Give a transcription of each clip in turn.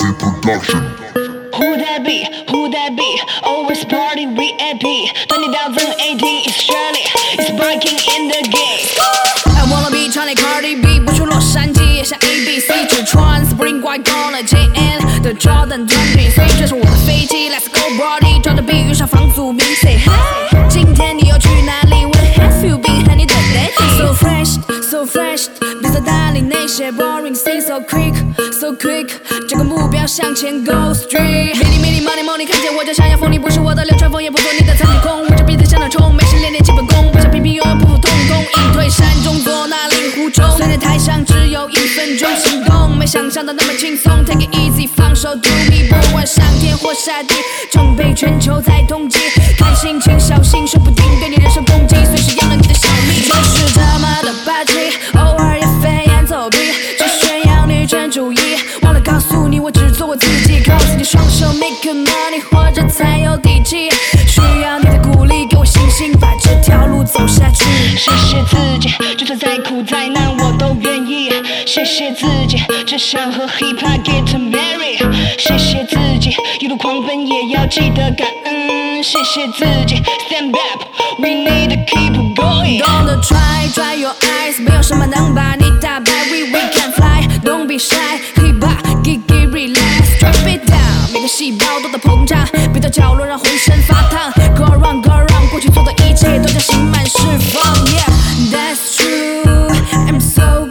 Who that be? Who that be? Always party VIP. 20,018 is Shirley. It's breaking in the game. I wanna be Charlie Cardi B， 不出洛杉矶也像 ABC， 只穿 Spring White 高了 JN 的 Jordan 专品，所以这是我的飞机 Let's go party， 穿着避雨伞防阻鸣 Say hi， 今天你要去哪里 ？Where have you been？ 和你的 lady。So fresh, so fresh， 别再搭理那些 boring things。So quick, so quick， 这个目标向前 go straight。Mini mini money money， 看见我就想要疯，你不是我的流川枫，也不做你的苍井空。捂着鼻子向上冲，没事练练基本功，不想频频永远普普通通。隐退山中坐那令狐冲，虽然台上只有1分钟行动，没想象的那么轻松。Take it easy， 放手 do me， 不管上天或下地，准备全球在同击，看心情小心，说不定对你人身攻击，随时要了你的小命。就是这么的霸气，偶尔也飞檐走壁，只炫耀女权主义，忘了告诉你我只做我自己，靠自己双手 make your money， 活着才有底气，需要你的鼓励，给我信心，把这条路走下去。 谢谢自己，就算再苦再难我都愿意。谢谢自己，只想和 hip hop get married。谢谢自己，一路狂奔也要记得感恩。谢谢自己 ，stand up，we need to keep going。 Don't try, dry your eyes， 没有什么能把你打败。We can fly，don't be shy，hip hop get relax，drop it down， 每个细胞都在膨胀，别到角落让浑身发烫。Go around, go around， 过去做的一切都将刑满释放。Yeah, that's true, I'm so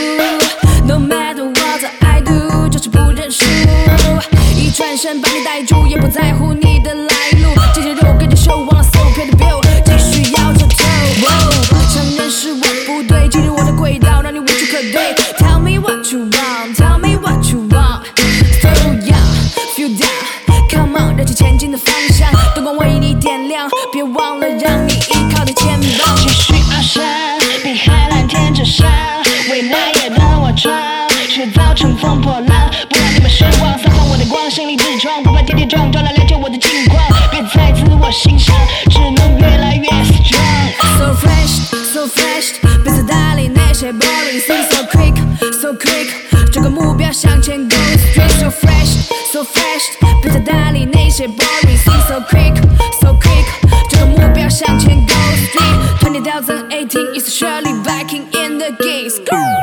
cool，no matter what I do， 就是不认输。一转身把你逮住，也不在乎你的来路。这些肉跟着秀，忘了 so pay the bill， 继续摇着头。承认是我不对，进入我的轨道，让你无处可退。Tell me what you want, tell me what you want。Feel young, feel down, come on， 热情前进的方向，灯光为你点亮，别忘了让你依靠的肩膀。 继续翱翔，比海蓝天之上，未来也让我闯，却造成风破浪，不让你们失望，散发我的光，心里自创，不怕跌跌撞撞来了解我的近况，别再自我欣赏，只能越来越 strong。So fresh, so fresh， 别再搭理那些 boring things，so quick, so quick， 这个目标向前 go straight。So fresh, so fresh， 别再搭理那些 boring things，so quick, so quick， 这个目标向前 go straight。20,018 is surely back in the game。